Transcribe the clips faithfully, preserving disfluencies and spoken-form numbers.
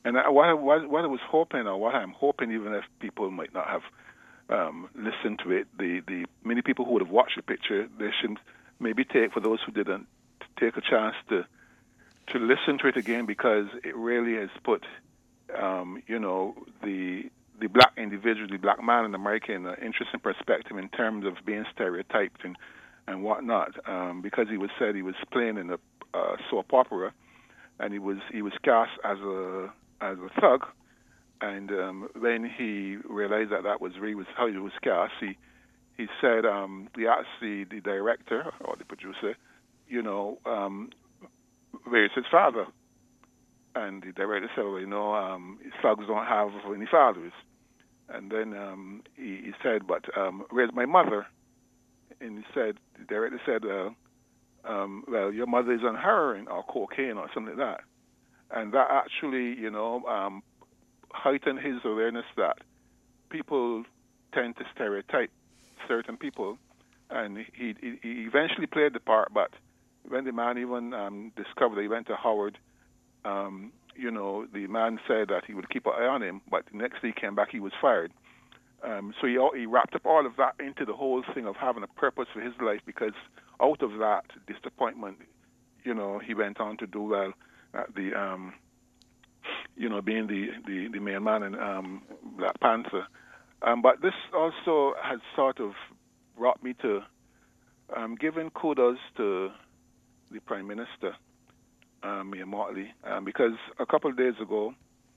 And I, what, I, what, what I was hoping, or what I'm hoping, even if people might not have um, listened to it, the, the many people who would have watched the picture, they should maybe take, for those who didn't, take a chance to to listen to it again, because it really has put, um, you know, the the black individual, the black man in America in an interesting perspective in terms of being stereotyped and, and whatnot, um, because he was said he was playing in a uh, soap opera, and he was he was cast as a as a thug, and um, when he realized that that was really was how he was cast, he he said um, he asked the, the director or the producer, you know, um, where's his father? And the director said, well, you know, um, thugs don't have any fathers. And then um, he, he said, but um, where's my mother? And he said, the director said, uh, um, well, your mother is on heroin or cocaine or something like that. And that actually, you know, um, heightened his awareness that people tend to stereotype certain people. And he, he, he eventually played the part, but when the man even um, discovered that he went to Howard, um, you know, the man said that he would keep an eye on him, but the next day he came back, he was fired. Um, so he, he wrapped up all of that into the whole thing of having a purpose for his life, because out of that disappointment, you know, he went on to do well at the, um, you know, being the, the, the main man in um, Black Panther. Um, but this also has sort of brought me to um, giving kudos to the Prime Minister, um, Mia Mottley, um, because a couple of days ago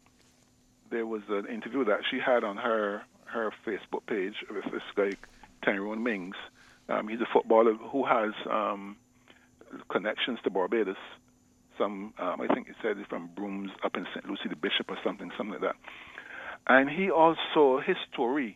there was an interview that she had on her her Facebook page with this guy Tyrone Mings. Um, he's a footballer who has um, connections to Barbados. Some, um, I think he said he's from Brooms up in Saint Lucie, the Bishop or something, something like that. And he also, his story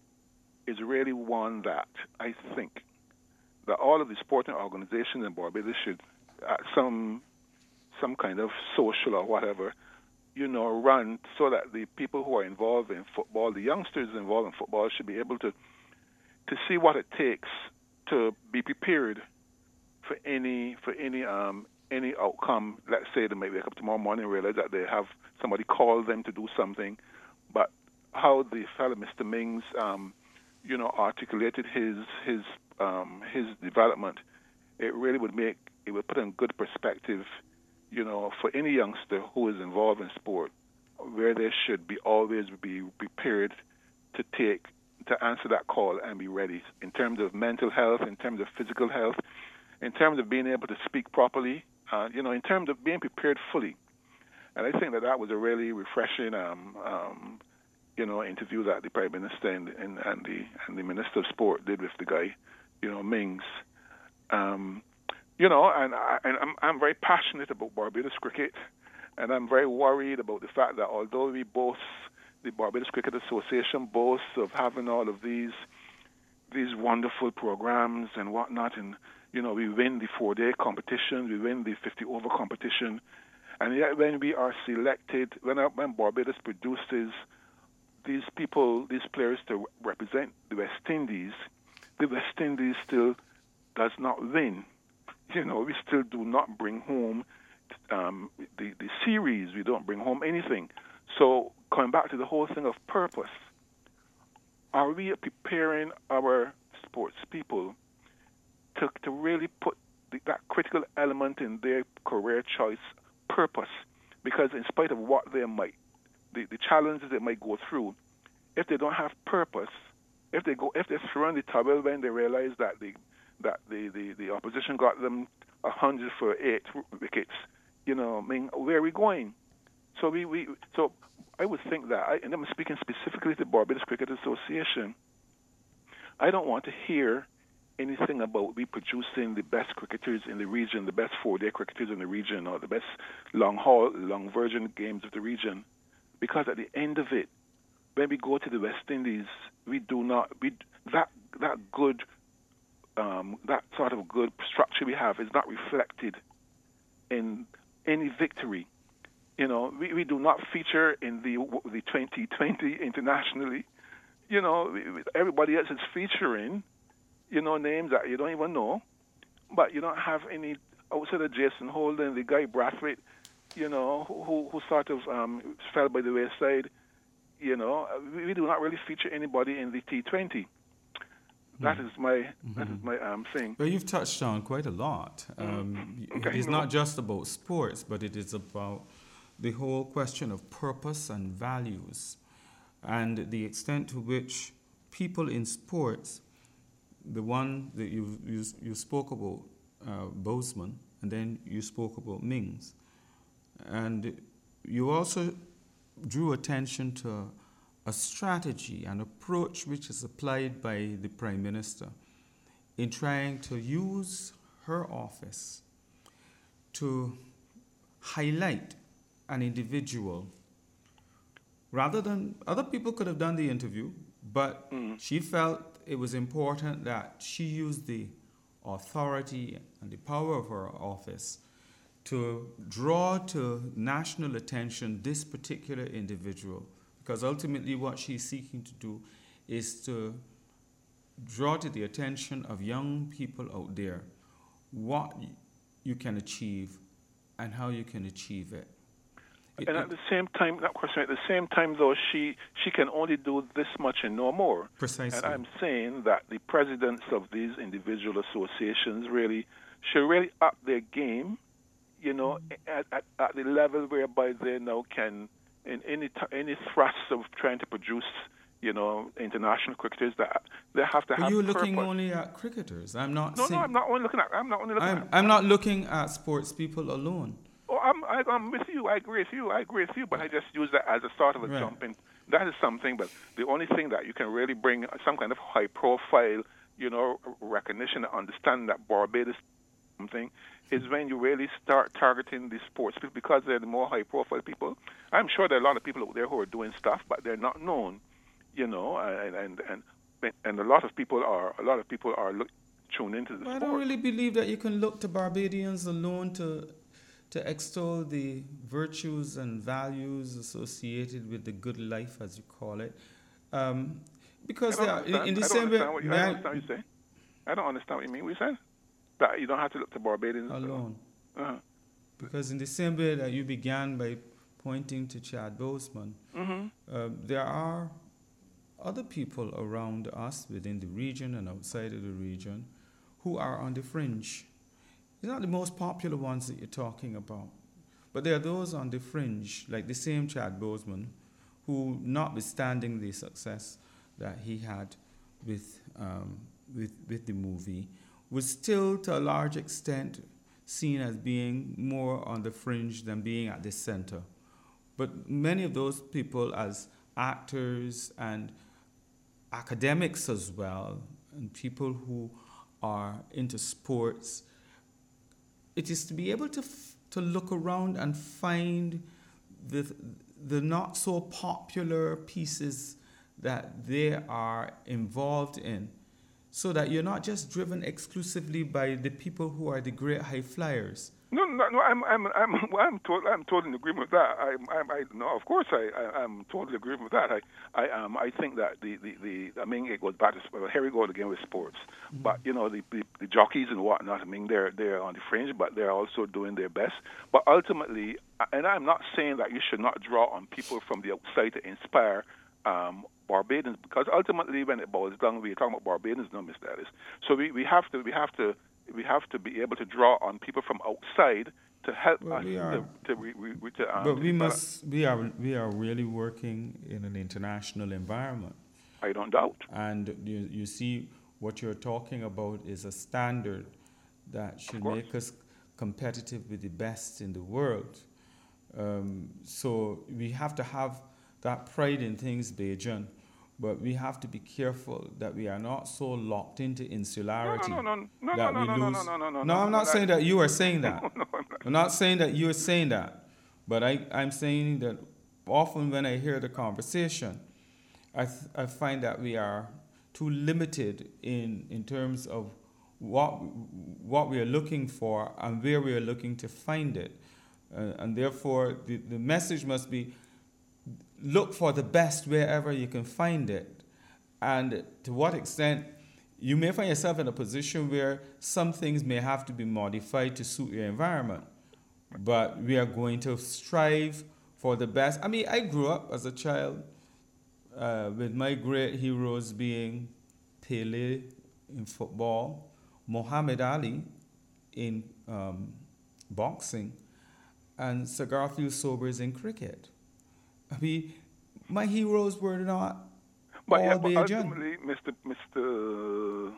is really one that I think that all of the sporting organizations in Barbados should, at some some kind of social or whatever, you know, run so that the people who are involved in football, the youngsters involved in football, should be able to to see what it takes to be prepared for any for any um any outcome. Let's say they may wake up tomorrow morning and realize that they have somebody call them to do something, but how the fellow Mister Mings, um, you know, articulated his his um, his development, it really would make it would put in good perspective, you know, for any youngster who is involved in sport, where they should be always be prepared to take to answer that call and be ready in terms of mental health, in terms of physical health, in terms of being able to speak properly, uh, you know, in terms of being prepared fully. And I think that that was a really refreshing, um, um, you know, interview that the Prime Minister and, and, and the and the Minister of Sport did with the guy, you know, Mings. Um, you know, and, I, and I'm I'm very passionate about Barbados cricket, and I'm very worried about the fact that although we boast, the Barbados Cricket Association boasts of having all of these these wonderful programs and whatnot, and you know, we win the four-day competition, we win the fifty-over competition, and yet when we are selected, when when Barbados produces these people, these players to represent the West Indies, the West Indies still does not win. You know, we still do not bring home um, the the series. We don't bring home anything. So coming back to the whole thing of purpose, are we preparing our sports people to to really put the, that critical element in their career choice, purpose? Because in spite of what they might, the, the challenges they might go through, if they don't have purpose, if they go, if they throw in the towel when they realize that the that the, the, the opposition got them a hundred for eight wickets, you know, I mean, where are we going? So we, we so I would think that, I, and I'm speaking specifically to the Barbados Cricket Association, I don't want to hear anything about we producing the best cricketers in the region, the best four-day cricketers in the region, or the best long-haul, long-version games of the region, because at the end of it, when we go to the West Indies, we do not, we that that good, um, that sort of good structure we have is not reflected in any victory. You know, we, we do not feature in the the twenty twenty internationally. You know, everybody else is featuring, you know, names that you don't even know, but you don't have any outside of Jason Holden, the guy Brathwaite. you know, who who sort of um, fell by the wayside. You know, we, we do not really feature anybody in the T twenty. That mm. is my mm-hmm. that is my um, thing. Well, you've touched on quite a lot. Um, mm. okay, it is no. not just about sports, but it is about the whole question of purpose and values, and the extent to which people in sports, the one that you you, you spoke about, uh, Boseman, and then you spoke about Mings, and you also drew attention to a strategy, an approach which is applied by the Prime Minister in trying to use her office to highlight an individual. Rather than, other people could have done the interview, but mm. she felt it was important that she used the authority and the power of her office to draw to national attention this particular individual, because ultimately what she's seeking to do is to draw to the attention of young people out there what you can achieve and how you can achieve it. it and at the same time, that question, at the same time, though, she she can only do this much and no more. Precisely. And I'm saying that the presidents of these individual associations really should really up their game, you know, at, at, at the level whereby they now can, in any t- any thrust of trying to produce, you know, international cricketers, that they have to but have. You're looking purpose. only at cricketers. I'm not. No, saying, no, I'm not only looking at. I'm not only looking I'm, at. I'm not looking at sports people alone. Oh, I'm I, I'm with you. I agree with you. I agree with you. But I just use that as a sort of a right. jumping. That is something. But the only thing that you can really bring some kind of high profile, you know, recognition and understanding that Barbados something is when you really start targeting the sports people, because they're the more high profile people. I'm sure there are a lot of people out there who are doing stuff, but they're not known, you know, and and and, and a lot of people are a lot of people are look, tuned into the well, sport. I don't really believe that you can look to Barbadians alone to to extol the virtues and values associated with the good life, as you call it, um, because they are in, in the same way. I don't understand what you say. I don't understand what you mean. What you said? That you don't have to look to Barbadians alone. Uh-huh. Because in the same way that you began by pointing to Chad Boseman, mm-hmm. uh, there are other people around us within the region and outside of the region who are on the fringe. They're not the most popular ones that you're talking about, but there are those on the fringe, like the same Chad Boseman, who, notwithstanding the success that he had with um, with with the movie, was still to a large extent seen as being more on the fringe than being at the center. But many of those people, as actors and academics as well, and people who are into sports, it is to be able to f- to look around and find the the not so popular pieces that they are involved in, so that you're not just driven exclusively by the people who are the great high flyers. No, no, no. I'm, I'm, I'm, I'm, to- I'm totally in agreement with that. I'm, I'm, I, no, of course, I, I, I'm totally agreeing with that. I, I, um, I think that the, the, the I mean, it goes back to well, here we go again with sports. Mm-hmm. But you know, the, the, the jockeys and whatnot. I mean, they're, they're on the fringe, but they're also doing their best. But ultimately, and I'm not saying that you should not draw on people from the outside to inspire. Um, Barbadians, because ultimately, when it boils down, we're talking about Barbadians, no, Mister Ellis. So we, we have to, we have to. We have to be able to draw on people from outside to help well, us. We are, to, to, we, we, to, um, but to we must. We are. We are really working in an international environment. I don't doubt. And you, you see, what you're talking about is a standard that should make us competitive with the best in the world. Um, so we have to have that pride in things, Bajan. But we have to be careful that we are not so locked into insularity no, no, no, no, that no, we no, lose. No, no, no, no, no, I'm not no, saying that you are saying that. No, no, I'm not. I'm not saying that you're saying that. But I, I'm saying that often when I hear the conversation, I, th- I find that we are too limited in, in terms of what, what we are looking for and where we are looking to find it. Uh, and therefore, the, the message must be, look for the best wherever you can find it. And to what extent, you may find yourself in a position where some things may have to be modified to suit your environment. but we are going to strive for the best. I mean, I grew up as a child uh, with my great heroes being Pele in football, Muhammad Ali in um, boxing, and Sir Garfield Sobers in cricket. I mean, my heroes were not But all yeah, but Bajan. ultimately, Mister Mister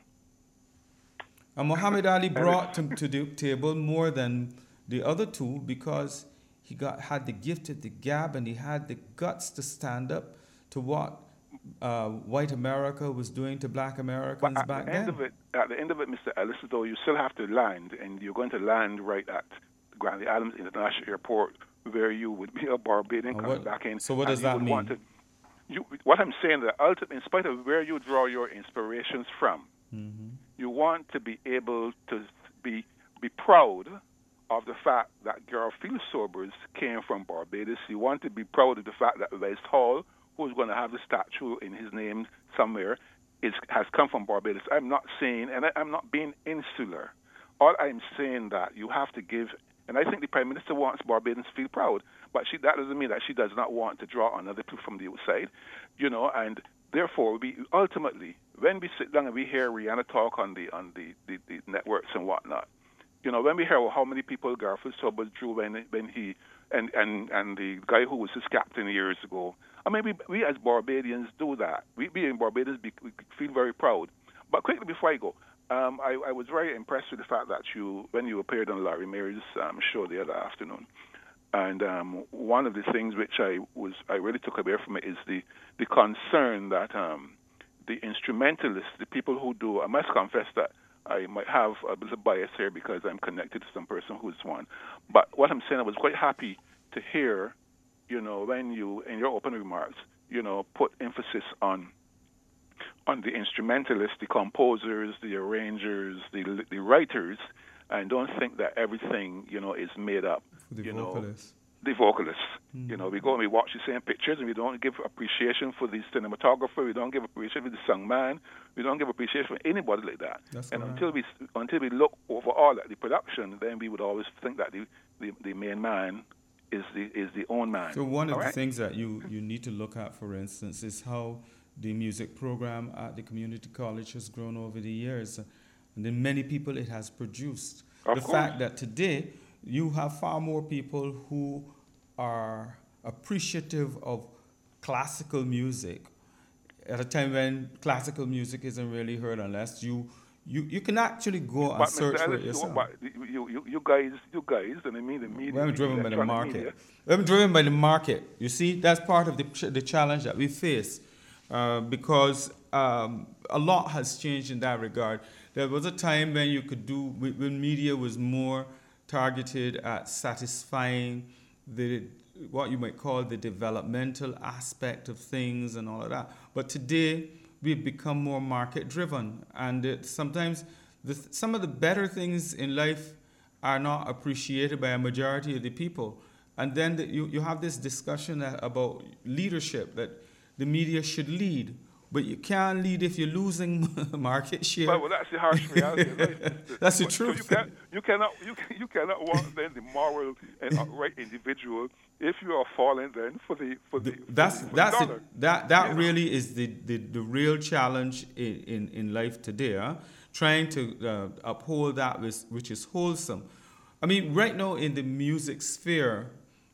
And Muhammad Ali brought to, to the table more than the other two because he got had the gift of the gab and he had the guts to stand up to what uh, white America was doing to black Americans But at back the end then. of it, at the end of it, Mister Ellis, though, you still have to land, and you're going to land right at Grantley Adams International Airport, where you would be a Barbadian And coming what- back in. so what and does you that would want mean? to- you, what I'm saying that ultimately, in spite of where you draw your inspirations from, Mm-hmm. you want to be able to be be proud of the fact that Garfield Sobers came from Barbados. You want to be proud of the fact that West Hall, who's going to have a statue in his name somewhere, is has come from Barbados. I'm not saying, and I, I'm not being insular. All I'm saying that you have to give, and I think the Prime Minister wants Barbadians to feel proud, but she, that doesn't mean that she does not want to draw another people from the outside, you know, and therefore, we ultimately, when we sit down and we hear Rihanna talk on the on the, the, the networks and whatnot, you know, when we hear how many people Garfield Sobers drew when when he and, and, and the guy who was his captain years ago, I mean, we, we as Barbadians do that. We, we in Barbados, we, we feel very proud. But quickly before I go, um, I, I was very impressed with the fact that you, when you appeared on Larry Mary's um, show the other afternoon, and um, one of the things which I was I really took away from it is the the concern that um, the instrumentalists, the people who do, I must confess that I might have a bit of bias here because I'm connected to some person who's one. But what I'm saying, I was quite happy to hear, you know, when you in your opening remarks, you know, put emphasis on on the instrumentalists, the composers, the arrangers, the the writers, and don't think that everything, you know, is made up. The you vocalists. know, the vocalists. Mm-hmm. You know, we go and we watch the same pictures, and we don't give appreciation for the cinematographer. We don't give appreciation for the song man. We don't give appreciation for anybody like that. That's and correct. until we until we look overall at the production, then we would always think that the the, the main man is the is the own man. So one of All the right? things that you, you need to look at, for instance, is how the music program at the community college has grown over the years, and then many people it has produced. Of the course. fact that today you have far more people who are appreciative of classical music at a time when classical music isn't really heard unless you you, you can actually go and But search Mister for Ellis, it yourself. but you, you, you guys, you guys, and I mean the media, We're driven by the electronic market. media, We're driven by the market. You see, that's part of the, ch- the challenge that we face uh, because um, a lot has changed in that regard. There was a time when you could do, when media was more targeted at satisfying the what you might call the developmental aspect of things and all of that. But today, we've become more market driven, and it, sometimes the, some of the better things in life are not appreciated by a majority of the people. And then the, you, you have this discussion about leadership, that the media should lead, but you can't lead if you're losing market share. Well, well, that's the harsh reality of life. That's the But- truth. So you, can, you cannot you, can, you cannot want then the moral and upright individual if you are falling then for the for the for That's the, for that's the it. dollar. That that Yeah. really is the, the, the real challenge in, in, in life today. Huh? Trying to uh, uphold that which, which is wholesome. I mean, right now in the music sphere,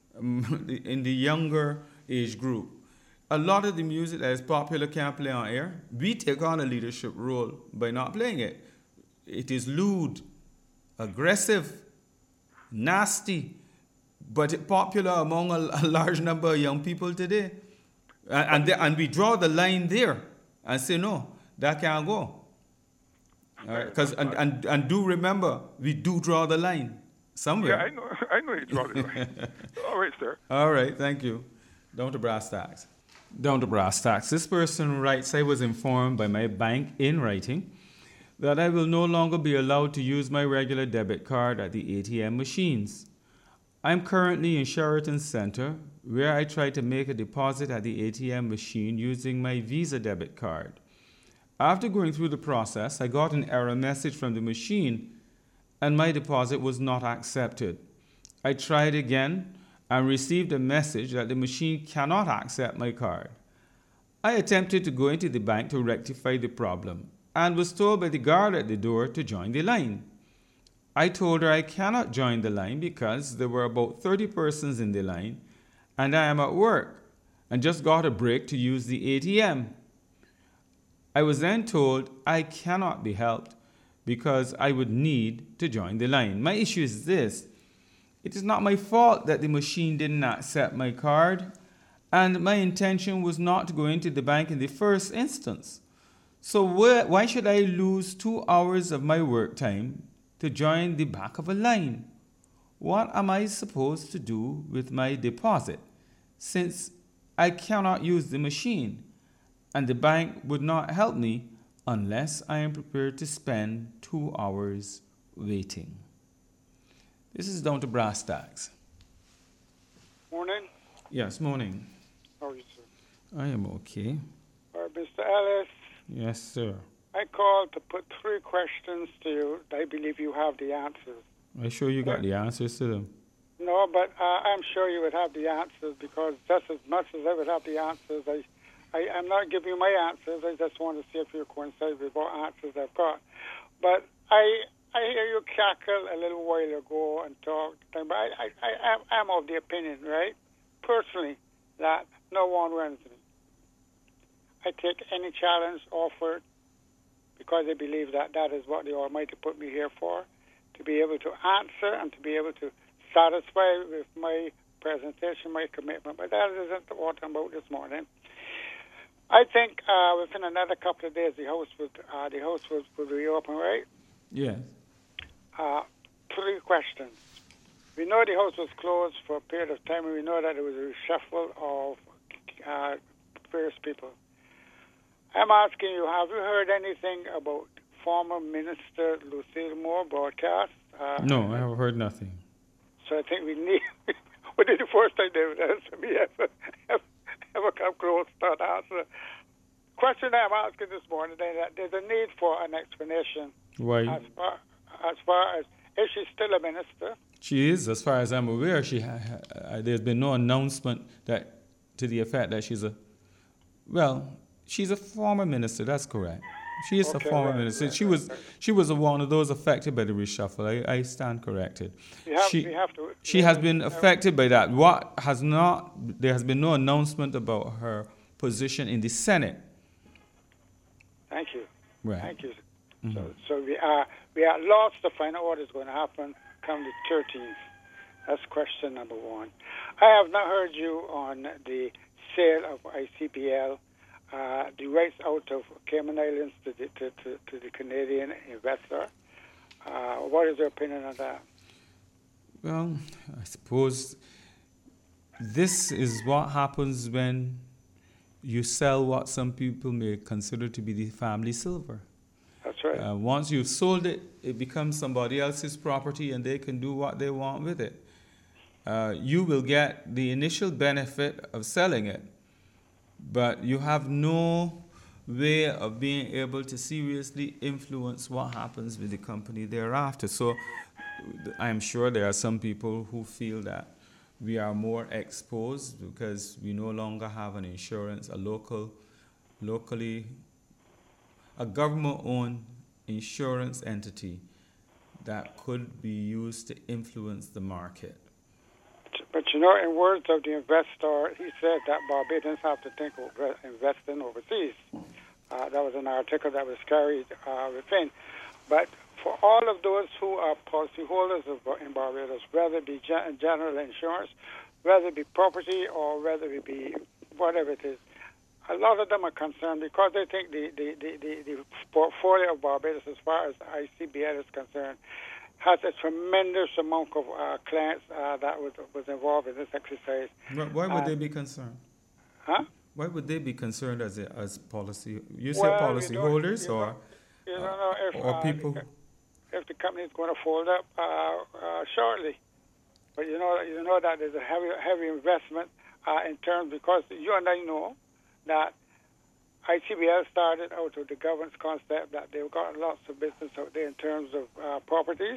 um, in the younger age group, a lot of the music that is popular can't play on air. We take on a leadership role by not playing it. It is lewd, aggressive, nasty, but it popular among a, a large number of young people today. And, and, they, and we draw the line there and say, no, that can't go. Because and, and, and do remember, we do draw the line somewhere. Yeah, I know. I know you draw the line. All right, sir. All right, thank you. Down to brass tacks. Down to brass tacks. This person writes, I was informed by my bank in writing that I will no longer be allowed to use my regular debit card at the A T M machines. I'm currently in Sheraton Center, where I tried to make a deposit at the A T M machine using my Visa debit card. After going through the process, I got an error message from the machine, and my deposit was not accepted. I tried again and received a message that the machine cannot accept my card. I attempted to go into the bank to rectify the problem and was told by the guard at the door to join the line. I told her I cannot join the line because there were about thirty persons in the line and I am at work and just got a break to use the A T M. I was then told I cannot be helped because I would need to join the line. My issue is this. It is not my fault that the machine didn't accept my card, and my intention was not to go into the bank in the first instance. So wh- why should I lose two hours of my work time to join the back of a line? What am I supposed to do with my deposit since I cannot use the machine and the bank would not help me unless I am prepared to spend two hours waiting? This is down to brass tacks. Morning. Yes, morning. How are you, sir? I am okay. All right, Mister Ellis. Yes, sir. I called to put three questions to you. I believe you have the answers. I'm sure you got the answers to them. No, but uh, I'm sure you would have the answers because just as much as I would have the answers, I, I, I'm not giving you my answers. I just want to see if you coincide with what answers I've got. But I I hear you cackle a little while ago and talk, but I, I, I, am- I'm of the opinion, right, personally, that no one runs me. I take any challenge offered because I believe that that is what the Almighty put me here for, to be able to answer and to be able to satisfy with my presentation, my commitment. But that isn't what I'm about this morning. I think uh, within another couple of days, the house would uh, the house would, would reopen, right? Yes. Uh, three questions. We know the house was closed for a period of time, and we know that there was a reshuffle of uh, various people. I'm asking you, have you heard anything about former Minister Lucille Moore broadcast? Uh, No, I have heard nothing. So I think we need, we did the first time they we ever, ever, ever come close to that answer. Question I'm asking this morning, that there's a need for an explanation. Why? As far, as far as, is she still a minister? She is, as far as I'm aware. She ha- ha- there's been no announcement that to the effect that she's a, well, she's a former minister. That's correct. She is Okay, a former right, minister. right, she right, was right. she was one of those affected by the reshuffle. I, I stand corrected. We have, she we have to. she has been affected by that. What has not? There has been no announcement about her position in the Senate. Thank you. Right. Thank you. Mhm. So, so we are we are lost to find out what is going to happen come the thirteenth. That's question number one. I have not heard you on the sale of I C B L, uh, the rights out of Cayman Islands to the, to, to, to the Canadian investor. Uh, what is your opinion on that? Well, I suppose this is what happens when you sell what some people may consider to be the family silver. That's right. Uh, once you've sold it, it becomes somebody else's property and they can do what they want with it. Uh, you will get the initial benefit of selling it, but you have no way of being able to seriously influence what happens with the company thereafter. So I'm sure there are some people who feel that we are more exposed because we no longer have an insurance, a local, locally, a government-owned insurance entity that could be used to influence the market. But you know, in words of the investor, he said that Barbadians have to think of investing overseas. Uh, that was an article that was carried uh, within. But for all of those who are policyholders of, in Barbados, whether it be gen- general insurance, whether it be property, or whether it be whatever it is, a lot of them are concerned because they think the, the, the, the, the portfolio of Barbados, as far as I C B L is concerned, has a tremendous amount of uh, clients uh, that was, was involved in this exercise. Why, why would Uh, they be concerned? Huh? Why would they be concerned as a, as policy? You say Well, policy you don't- holders you or don't- You don't know if, or uh, people? the, if the company is going to fold up uh, uh, shortly. But you know, you know that there's a heavy, heavy investment uh, in terms because you and I know that I C B L started out with the government's concept that they've got lots of business out there in terms of uh, properties,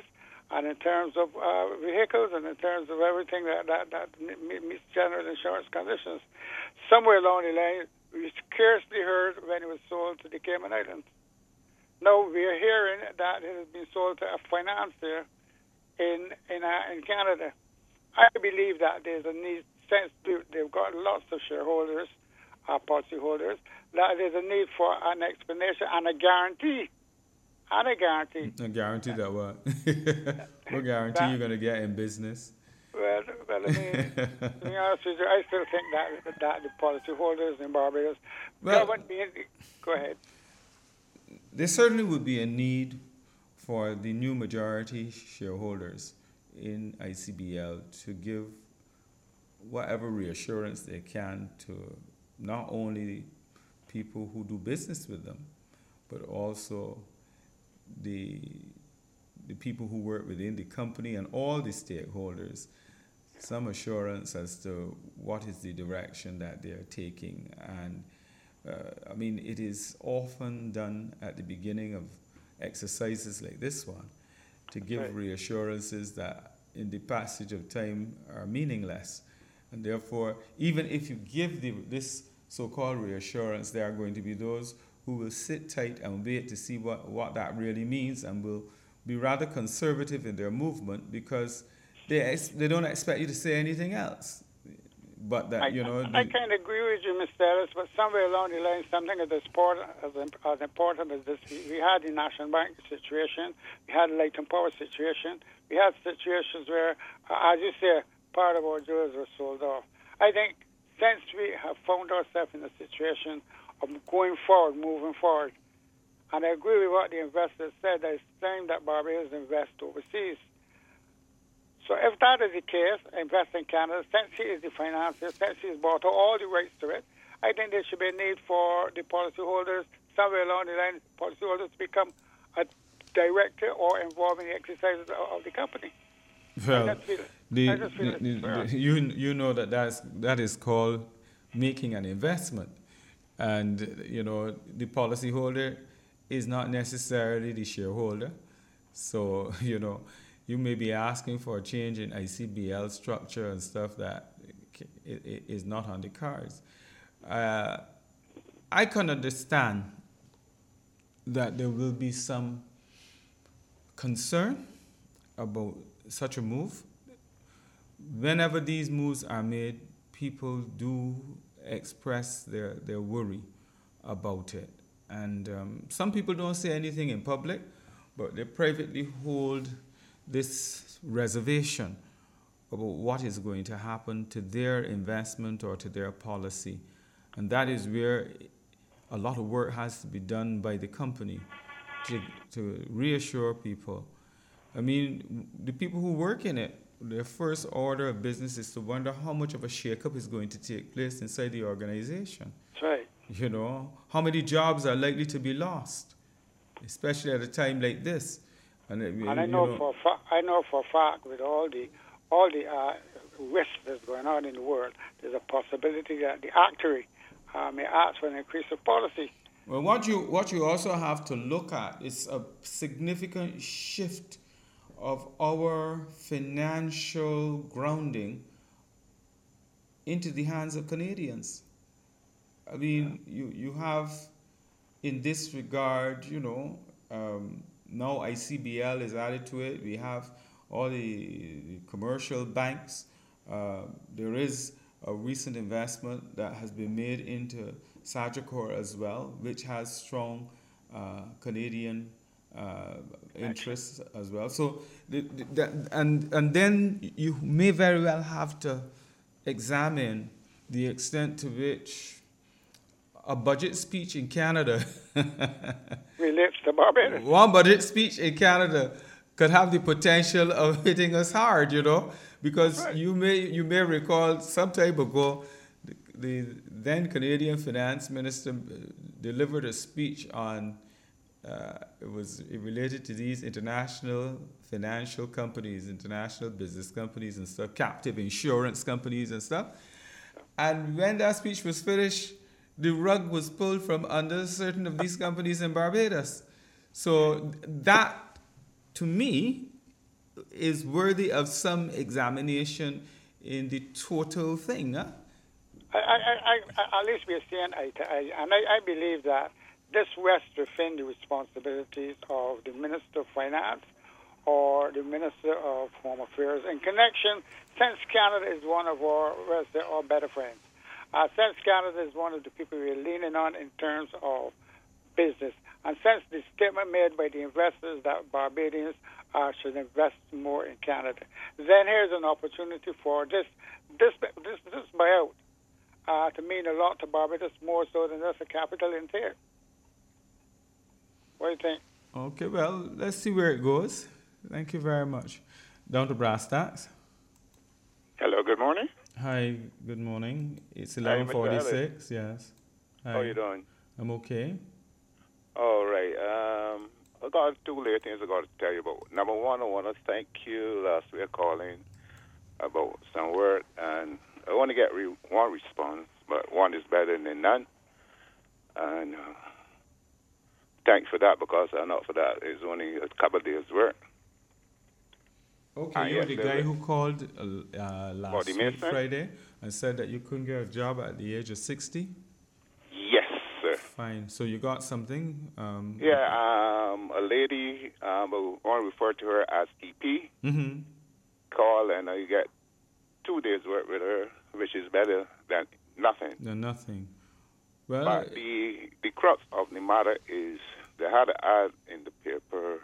and in terms of uh, vehicles, and in terms of everything that, that, that meets general insurance conditions. Somewhere along the line, we scarcely heard when it was sold to the Cayman Islands. Now we are hearing that it has been sold to a financier in in, uh, in Canada. I believe that there's a need, since they've got lots of shareholders, uh, policyholders, that there's a need for an explanation and a guarantee. And a guarantee. A guarantee that what? What guarantee that, you're going to get in business? Well, well, I mean, to be honest with you, I still think that, that the policyholders in Barbados, well, go ahead. There certainly would be a need for the new majority shareholders in I C B L to give whatever reassurance they can to not only people who do business with them, but also the the people who work within the company and all the stakeholders, some assurance as to what is the direction that they are taking. And uh, I mean, it is often done at the beginning of exercises like this one to give right. reassurances that in the passage of time are meaningless. And therefore, even if you give the, this so-called reassurance, there are going to be those who will sit tight and wait to see what, what that really means, and will be rather conservative in their movement because they ex- they don't expect you to say anything else. But that, I, you know... I, I kind of agree with you, Mister Ellis, but somewhere along the line, something as, sport, as, as important as this, we had the National Bank situation, we had the Leighton Power situation, we had situations where, uh, as you say, part of our jewels were sold off. I think since we have found ourselves in a situation of going forward, moving forward, and I agree with what the investors said, that it's time that Barbados invest overseas. So if that is the case, invest in Canada, since he is the financier, since he's bought all the rights to it, I think there should be a need for the policyholders, somewhere along the line, policyholders to become a director or involved in the exercises of the company. Well, the, the, the, you you know that that's, that is called making an investment, and you know the policyholder is not necessarily the shareholder. So you know you may be asking for a change in I C B L structure and stuff that is not on the cards. Uh, I can understand that there will be some concern about such a move. Whenever these moves are made, people do express their, their worry about it. And um, some people don't say anything in public, but they privately hold this reservation about what is going to happen to their investment or to their policy. And that is where a lot of work has to be done by the company to, to reassure people. I mean, the people who work in it, their first order of business is to wonder how much of a shakeup is going to take place inside the organization. That's right. You know, how many jobs are likely to be lost, especially at a time like this. And, it, and I know, know for fa- I know for a fact with all the all the uh, risks that's going on in the world, there's a possibility that the actuary uh, may ask for an increase of policy. Well, what you what you also have to look at is a significant shift of our financial grounding into the hands of Canadians. I mean, yeah. you, you have, in this regard, you know, um, now I C B L is added to it. We have all the, the commercial banks. Uh, there is a recent investment that has been made into Sagicor as well, which has strong uh, Canadian Uh, interests as well. So, the, the, the, and and then you may very well have to examine the extent to which a budget speech in Canada relates to Barbados. One budget speech in Canada could have the potential of hitting us hard, you know, because right. you may you may recall some time ago, the, the then Canadian Finance Minister delivered a speech on. Uh, it was related to these international financial companies, international business companies and stuff, captive insurance companies and stuff. And when that speech was finished, the rug was pulled from under certain of these companies in Barbados. So that, to me, is worthy of some examination in the total thing. Huh? I, I, I, I, at least we're saying eye to eye, and I, I believe that this rests within the responsibilities of the Minister of Finance or the Minister of Home Affairs in connection, since Canada is one of our, our better friends. Uh, since Canada is one of the people we're leaning on in terms of business, and since the statement made by the investors that Barbadians uh, should invest more in Canada, then here's an opportunity for this this this, this buyout uh, to mean a lot to Barbados, more so than just a capital in there. What do you think? Okay, well, let's see where it goes. Thank you very much. Down to brass tacks. Hello, good morning. Hi, good morning. It's Hi, eleven Mister forty-six, yes. Hi. How are you doing? I'm okay. All right. Um, I got two little things I got to tell you about. Number one, I want to thank you last week calling about some word, and I want to get re- one response, but one is better than none. And uh, thanks for that, because I know for that it's only a couple of days' work. Okay, Ah, you're yes, the sir. guy who called uh, uh, last the week, minister? Friday, and said that you couldn't get a job at the age of sixty? Yes, sir. Fine. So you got something? Um, Yeah, um, a lady, um, I want to refer to her as E P, Mm-hmm. call, and I get two days' work with her, which is better than nothing. No, nothing. Well, But the the crux of the matter is they had an ad in the paper.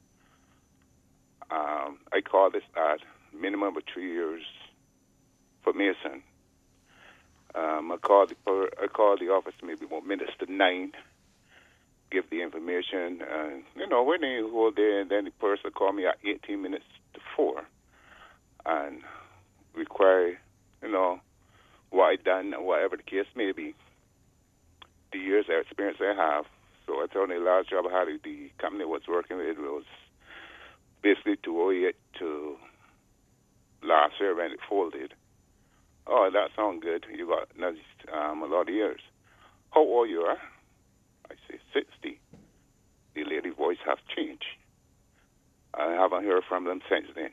Um, I call this ad minimum of three years for Mason. Um, I called the per, I called the office maybe about minutes to nine, give the information, and you know we're there the whole day, and then the person called me at eighteen minutes to four, and require you know what I done, whatever the case may be, the years of experience I have. So I told them the last job I had at the company I was working with was basically two oh eight to last year when it folded. Oh, that sounds good. You got another, um, a lot of years. How old you are? I say sixty. The lady voice has changed. I haven't heard from them since then.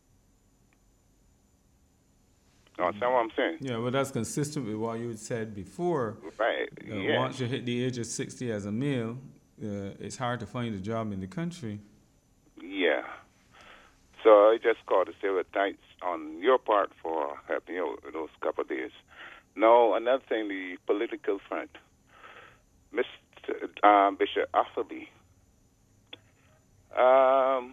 You understand what I'm saying? yeah, well, that's consistent with what you had said before. Right. Uh, Yeah. Once you hit the age of sixty as a male, uh, it's hard to find a job in the country. Yeah. So I just called to say well, thanks on your part for helping out with those couple of days. Now, another thing, the political front. Mister Um, Bishop Atherley. Um,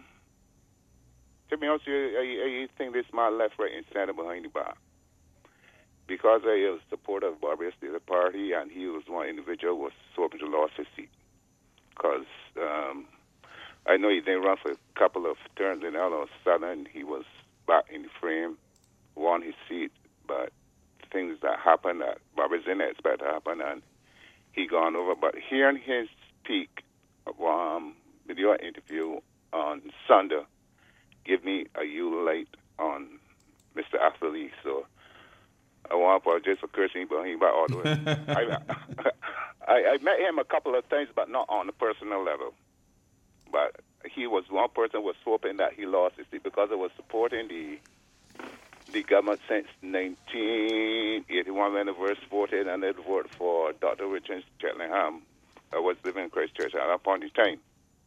to be honest, with you, I, I think this man left, right, and center behind the bar. Because I was a supporter of Barbados Labour Party, and he was one individual who was hoping to lose his seat. Because um, I know he didn't run for a couple of terms, and all of a sudden he was back in the frame, won his seat, but things that happened that Barbados didn't expect to happen, and he gone over. But hearing him speak um, with your interview on Sunday give me a U light on Mister Atherley, so I want to apologize for cursing, but he about all the way. I, I, I met him a couple of times, but not on a personal level. But he was one person who was hoping that he lost his seat because I was supporting the the government since nineteen eighty-one when I first voted, and I voted for Doctor Richard Cheltenham. I was living in Christchurch at that point in time.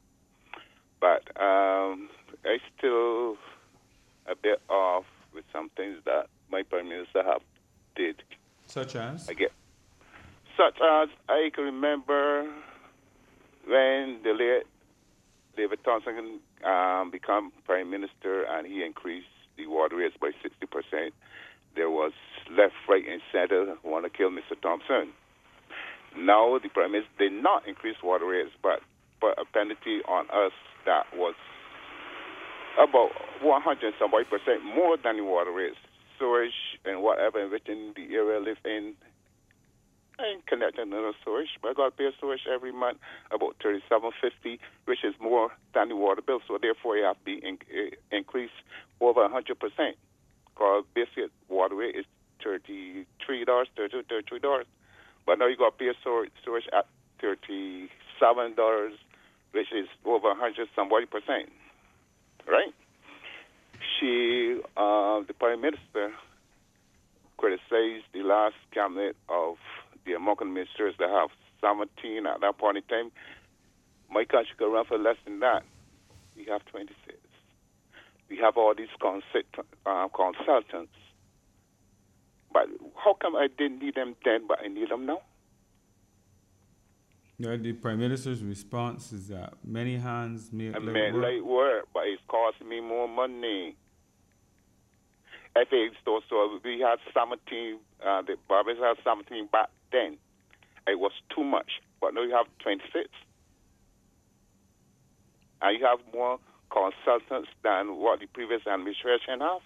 But um, I still a bit off with some things that my Prime Minister have did. Such as? I get, such as I can remember when the late David Thompson um, became Prime Minister and he increased the water rates by sixty percent. There was left, right, and center want to kill Mister Thompson. Now the Prime Minister did not increase water rates, but put a penalty on us that was about one hundred some percent more than the water rates. Sewage and whatever within the area live in ain't connected to the sewage. But I got to pay sewage every month about thirty-seven fifty, which is more than the water bill. So therefore, you have to be in, uh, increased over one hundred percent. Because basic water rate is thirty-three dollars, thirty-two, thirty-three dollars. But now you got to pay sewage at thirty-seven dollars, which is over one hundred some percent. Right? she, uh, the Prime Minister, criticized the last cabinet of the American ministers that have seventeen at that point in time. My country could run for less than that. We have twenty-six. We have all these consult, uh, consultants. But how come I didn't need them then, but I need them now? Yeah, the Prime Minister's response is that many hands make I light mean, work. light work, but it's costing me more money. F A store, so we had seventeen, uh, the barbers had seventeen back then. It was too much, but now you have twenty-six. And you have more consultants than what the previous administration have.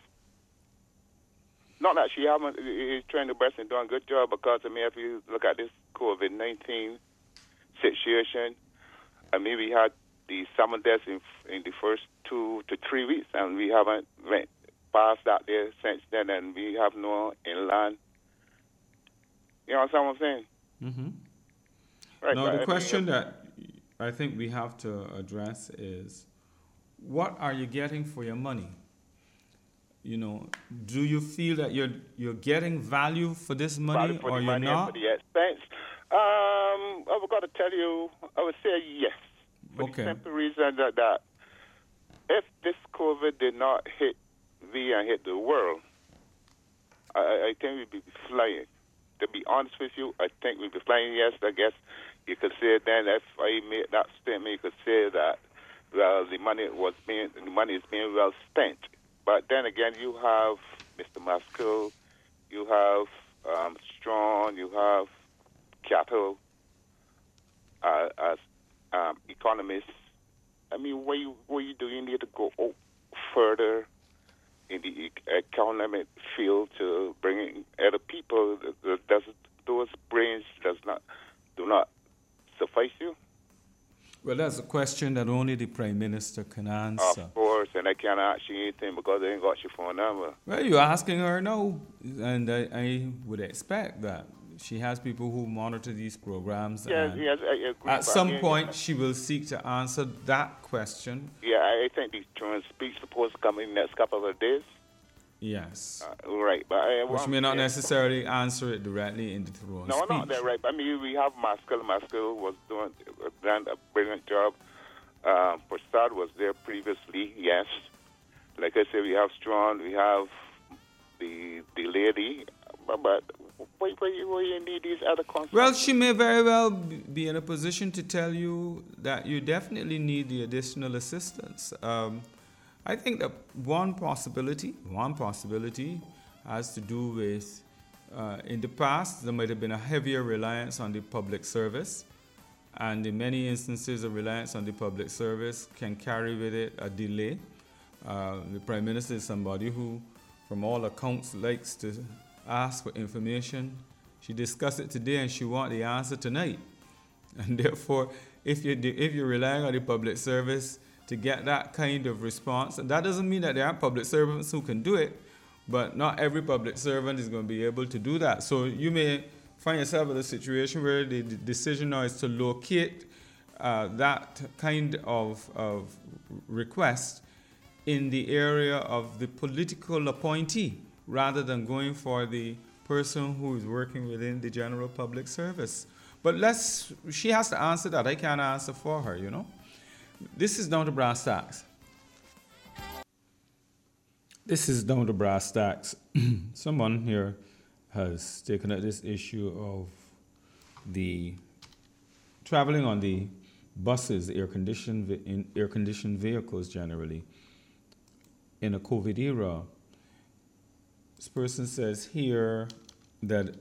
Not that she haven't, is trying her best and doing a good job, because, I mean, if you look at this COVID nineteen situation, I mean, we had the summer deaths in, in the first two to three weeks, and we haven't went past that there since then, and we have no inland. You know what I'm saying? Mm-hmm. Right, now, but the I question mean, that I think we have to address is, what are you getting for your money? You know, do you feel that you're you're getting value for this money, value for or the you're money not? and for the expense. Um, I've got to tell you, I would say yes. For Okay. the simple reason that, that if this COVID did not hit me and hit the world, I, I think we'd be flying. To be honest with you, I think we'd be flying. Yes, I guess you could say then, if I made that statement, you could say that, well, the money was being, the money is being well spent. But then again, you have Mister Maskell, you have um, Strong, you have Capital uh, as um, economists. I mean, what you, what you do, you need to go out further in the e- economic field to bring in other people. Does those brains does not do not suffice you? Well, that's a question that only the Prime Minister can answer. Of course, and I can't ask you anything because I ain't got your phone number. Well, you're asking her no, and I, I would expect that. She has people who monitor these programs, Yes, and yes, I agree. at but some I mean, point she will seek to answer that question. Yeah, I think the Truman speech supposed to come in the next couple of days. Yes. Uh, right, but I Which well, may not yeah. necessarily answer it directly in the throne No, speech. not that right. I mean, we have Maskell. Maskell was doing done a brilliant job. Um, Prasad was there previously, yes. Like I said, we have Strong, we have the the lady, but, but why, why, why you need these other concepts? Well, she may very well be in a position to tell you that you definitely need the additional assistance. Um, I think that one possibility, one possibility has to do with, uh, in the past, there might have been a heavier reliance on the public service. And in many instances, a reliance on the public service can carry with it a delay. Uh, the Prime Minister is somebody who, from all accounts, likes to ask for information. She discussed it today and she wants the answer tonight. And therefore, if you're, if you're relying on the public service to get that kind of response, and that doesn't mean that there aren't public servants who can do it, but not every public servant is going to be able to do that. So you may find yourself in a situation where the the decision now is to locate uh, that kind of, of request in the area of the political appointee rather than going for the person who is working within the general public service. But let's, she has to answer that. I can't answer for her, you know. This is down to brass tacks. This is down to brass tacks. Someone here has taken up this issue of the traveling on the buses, air-conditioned in air-conditioned vehicles generally, in a COVID era. This person says here that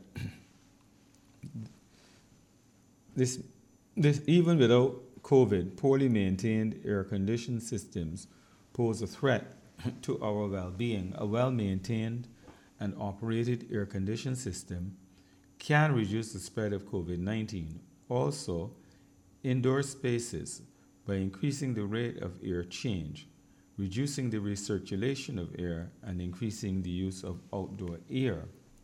this, this even without COVID, poorly maintained air-conditioned systems pose a threat to our well-being. A well-maintained and operated air-conditioned system can reduce the spread of COVID nineteen. Also, indoor spaces, by increasing the rate of air change, reducing the recirculation of air, and increasing the use of outdoor air.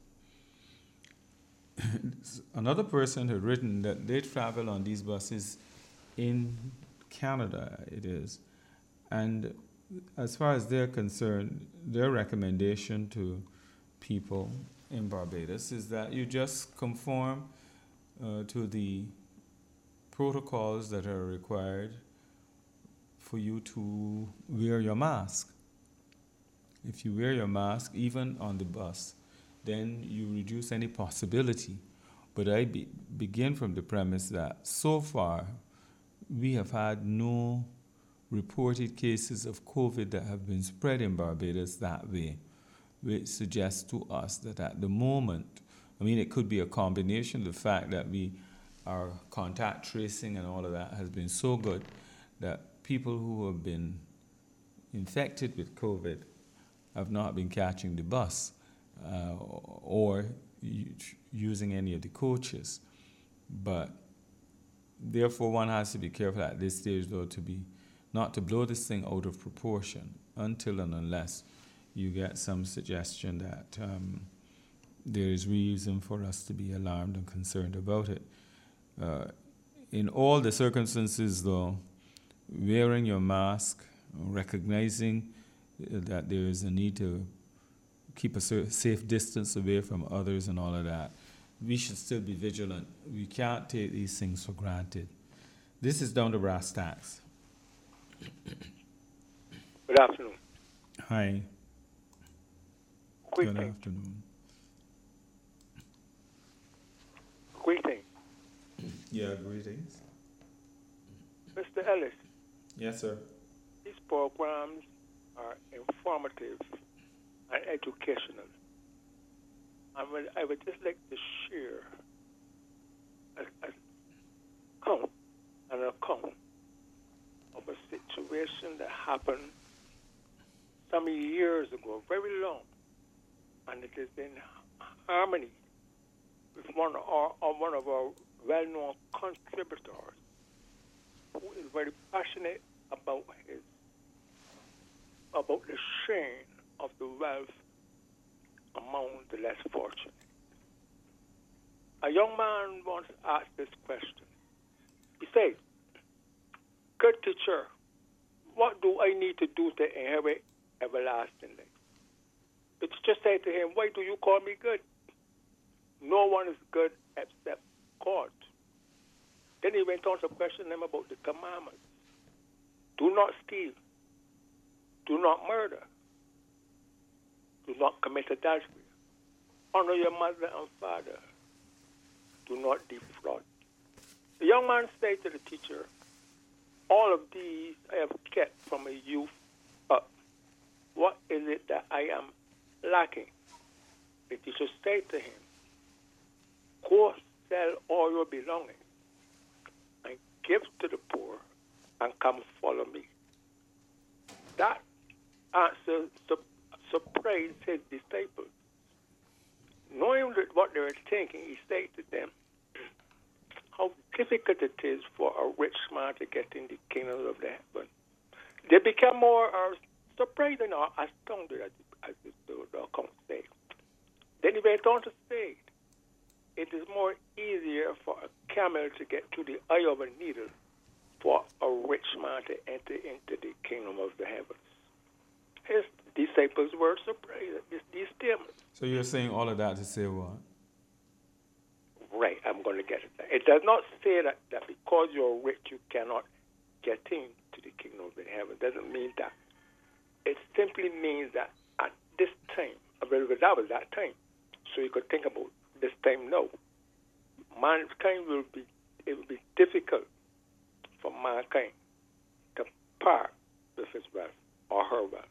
Another person had written that they travel on these buses in Canada, it is, and as far as they're concerned, their recommendation to people in Barbados is that you just conform uh, to the protocols that are required for you to wear your mask. If you wear your mask, even on the bus, then you reduce any possibility. But I be, begin from the premise that so far we have had no reported cases of COVID that have been spread in Barbados that way, which suggests to us that at the moment, I mean, it could be a combination, the fact that we, our contact tracing and all of that has been so good that people who have been infected with COVID have not been catching the bus uh, or u- using any of the coaches. But therefore, one has to be careful at this stage, though, to be not to blow this thing out of proportion until and unless you get some suggestion that um, there is reason for us to be alarmed and concerned about it. Uh, in all the circumstances, though, wearing your mask, recognizing that there is a need to keep a safe distance away from others and all of that, we should still be vigilant. We can't take these things for granted. This is down to brass tacks. Good afternoon. Hi. Quick Good thing. afternoon. Quick thing. Yeah, greetings. Mister Ellis, Yes, sir. these programs are informative and educational. I would, I would just like to share a, a account, an account of a situation that happened some years ago, very long, and it is in harmony with one of our, of one of our well-known contributors who is very passionate about his about the sharing of the wealth among the less fortunate. A young man once asked this question. He said, "Good teacher, what do I need to do to inherit everlasting life?" The teacher said to him, "Why do you call me good? No one is good except God." Then he went on to question him about the commandments. Do not steal. Do not murder. Do not commit adultery. Honor your mother and father. Do not defraud. The young man said to the teacher, "All of these I have kept from a youth up. What is it that I am lacking?" The teacher said to him, "Go sell all your belongings and give to the poor and come follow me." That answer su- surprised his disciples. Knowing that what they were thinking, he said to them, how difficult it is for a rich man to get in the kingdom of the heaven. They became more uh, surprised and astounded, as, as the, the account said. Then he went on to say, it is more easier for a camel to get to the eye of a needle for a rich man to enter into the kingdom of the heavens. His disciples were surprised at this, these statements. So you're saying all of that to say what? Right, I'm going to get it. It does not say that, that because you're rich you cannot get into the kingdom of the heaven. It doesn't mean that. It simply means that at this time, well, that was that time. So you could think about this time now. Mankind will be, it will be difficult for mankind to part with his wealth or her wealth.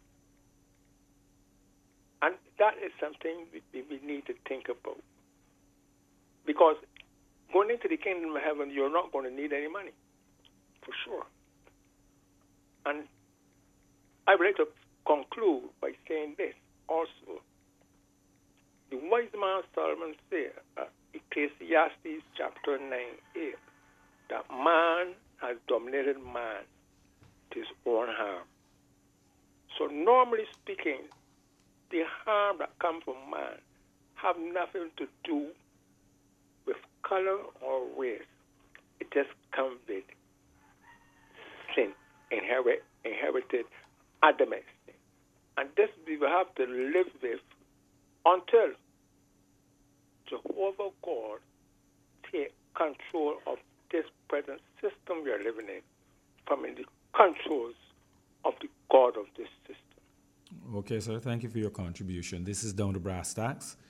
And that is something we, we need to think about. Because going into the kingdom of heaven, you're not going to need any money, for sure. And I would like to conclude by saying this also. The wise man Solomon said, uh, Ecclesiastes chapter nine, eight, that man has dominated man to his own harm. So normally speaking, the harm that comes from man have nothing to do with color or race. It just comes with sin, inherit, inherited adamant. And this we will have to live with until Jehovah God take control of this present system we are living in from in the controls of the God of this system. Okay, sir. Thank you for your contribution. This is Down to Brass Tacks.